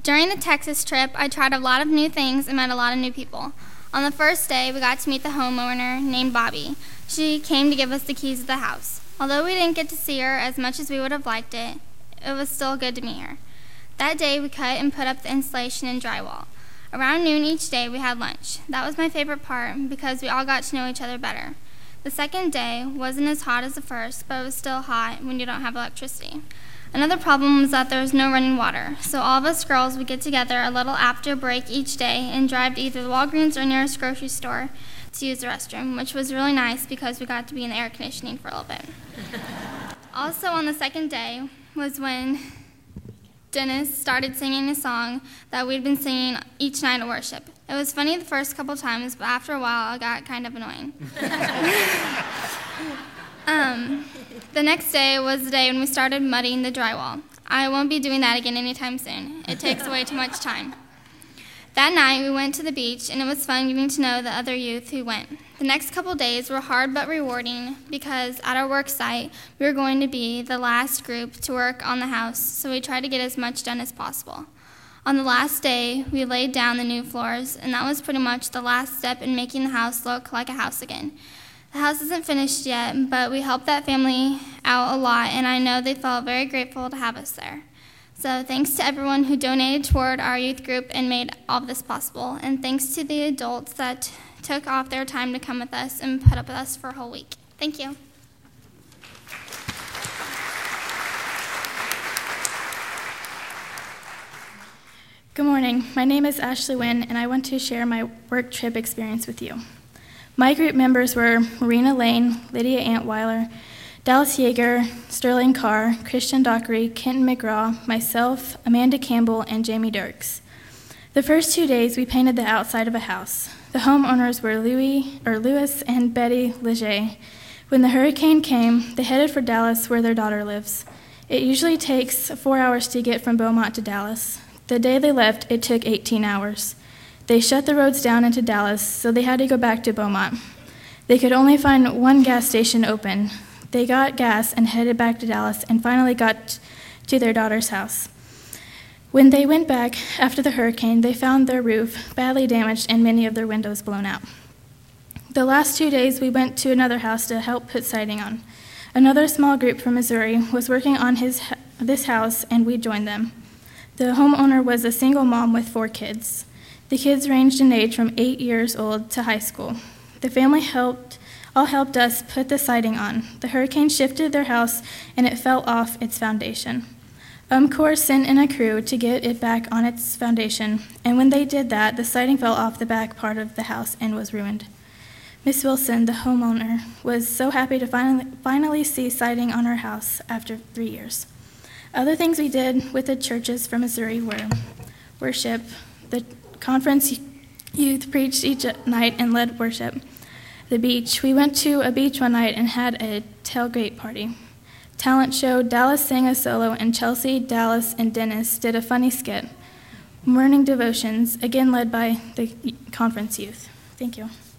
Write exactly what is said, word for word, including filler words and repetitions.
During the Texas trip, I tried a lot of new things and met a lot of new people. On the first day, we got to meet the homeowner named Bobby. She came to give us the keys of the house. Although we didn't get to see her as much as we would have liked it, it was still good to meet her. That day, we cut and put up the insulation and drywall. Around noon each day, we had lunch. That was my favorite part because we all got to know each other better. The second day wasn't as hot as the first, but it was still hot when you don't have electricity. Another problem was that there was no running water, so all of us girls would get together a little after break each day and drive to either the Walgreens or nearest grocery store to use the restroom, which was really nice because we got to be in the air conditioning for a little bit. Also on the second day was when Dennis started singing a song that we'd been singing each night at worship. It was funny the first couple times, but after a while it got kind of annoying. um, the next day was the day when we started mudding the drywall. I won't be doing that again anytime soon. It takes way too much time. That night we went to the beach, and it was fun getting to know the other youth who went. The next couple days were hard but rewarding because at our work site, we were going to be the last group to work on the house, so we tried to get as much done as possible. On the last day, we laid down the new floors, and that was pretty much the last step in making the house look like a house again. The house isn't finished yet, but we helped that family out a lot, and I know they felt very grateful to have us there. So thanks to everyone who donated toward our youth group and made all of this possible, and thanks to the adults that took off their time to come with us and put up with us for a whole week. Thank you. Good morning. My name is Ashley Wynn, and I want to share my work trip experience with you. My group members were Marina Lane, Lydia Antweiler, Dallas Yeager, Sterling Carr, Christian Dockery, Kenton McGraw, myself, Amanda Campbell, and Jamie Dirks. The first two days, we painted the outside of a house. The homeowners were Louis, or Louis and Betty Leger. When the hurricane came, they headed for Dallas, where their daughter lives. It usually takes four hours to get from Beaumont to Dallas. The day they left, it took eighteen hours. They shut the roads down into Dallas, so they had to go back to Beaumont. They could only find one gas station open. They got gas and headed back to Dallas and finally got to their daughter's house. When they went back after the hurricane, they found their roof badly damaged and many of their windows blown out. The last two days, we went to another house to help put siding on. Another small group from Missouri was working on his this house, and we joined them. The homeowner was a single mom with four kids. The kids ranged in age from eight years old to high school. The family helped all helped us put the siding on. The hurricane shifted their house, and it fell off its foundation. UMCOR sent in a crew to get it back on its foundation, and when they did that, the siding fell off the back part of the house and was ruined. Miss Wilson, the homeowner, was so happy to finally, finally see siding on her house after three years. Other things we did with the churches from Missouri were worship. The conference youth preached each night and led worship. The beach. We went to a beach one night and had a tailgate party. Talent show. Dallas sang a solo, and Chelsea, Dallas, and Dennis did a funny skit. Morning devotions, again led by the conference youth. Thank you.